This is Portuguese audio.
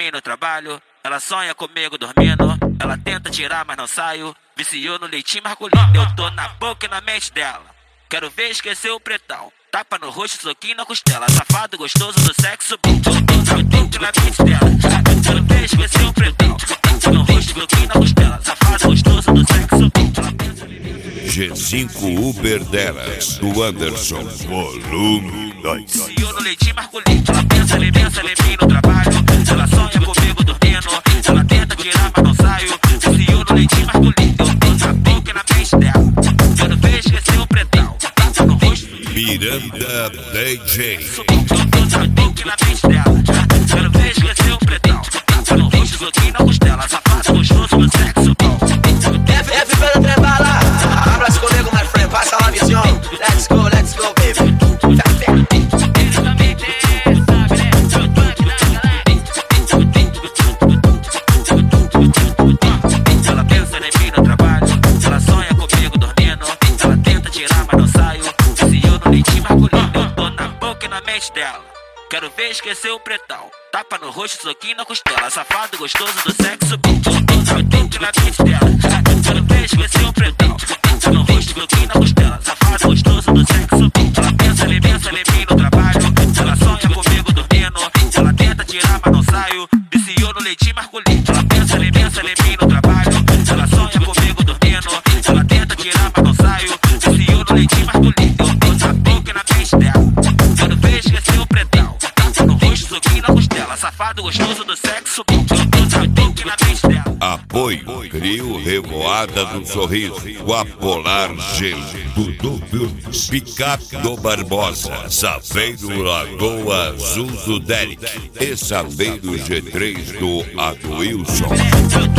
mim no trabalho. Ela sonha comigo dormindo. Ela tenta tirar, mas não saio. Viciou no leitinho masculino. Eu tô na boca e na mente dela. Quero ver esquecer o pretão. Tapa no rosto, soquinho na costela. Safado gostoso do sexo bom. Eu tô na boca e na mente dela. Quero ver esquecer o pretão. Tapa no rosto, soquinho na costela. Safado gostoso do sexo bom. G5 Uber delas, do Anderson, volume 2. Viciou no leitinho masculino. Ela pensa em mim no trabalho. Ela sonha comigo dormindo. Ela tenta tirar, mas não saio. Viciou no leitinho masculino. Eu tô na boca e na mente dela. Quero ver esquecer o pretão. Tapa no rosto. Miranda DJ. Eu tô na boca e na mente dela. Quero ver esquecer o pretão. Tapa no rosto, soquinho na costela. Safado gostoso do sexo bom. Everybody trabalha. Hablas conmigo, my friend. Passa la misión. Let's go, baby. Ela pensa em mim no trabalho. Ela sonha comigo dormindo. Ela tenta tirar, mas não saio. Viciou no leitinho masculino. Eu tô na boca e na mente dela. Quero ver esquecer o pretão. Tapa no rosto, soquinho na costela. Safado gostoso do sexo bom. Eu tô na boca e na mente dela. Quero ver esquecer o pretão. Tapa no rosto, soquinho na costela. Safado gostoso do sexo bom. Ela pensa em mim no trabalho. Ela sonha comigo dormindo. Ela tenta tirar, mas não saio. Viciou no leitinho masculino. Ela pensa em mim no trabalho. Ela sonha comigo dormindo. Ela tenta tirar, mas não saio. Viciou no leitinho masculino. Eu tô na boca e na mente dela. Quero ver esquecer o pretão. Tapa no rosto, soquinho na costela. Safado gostoso do sexo bom. Eu tô na boca e na mente dela. Apoio Crio Revoada do Sorriso, Guapolar Gelo, Dudu Filmes, Picape do Barbosa, Saveiro Lagoa Azul do Derek e Saveiro G3 do Aduilson.